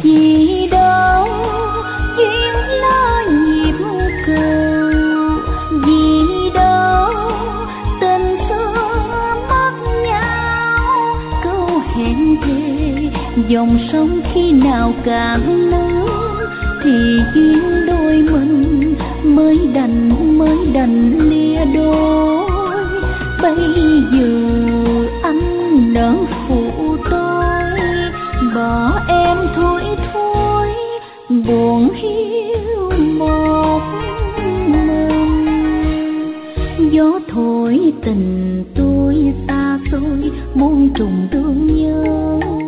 Vì đâu duyên lo nhịp cầu, vì đâu tình xưa mất nhau. Câu hẹn thề dòng sông khi nào cạn lớn, thì duyên đôi mình mới đành lìa đôi. Bây giờ anh nỡ phụ tôi, bỏ em thôi thôi, buồn hiu một mình. Gió thổi tình tôi xa xôi, muôn trùng thương nhớ.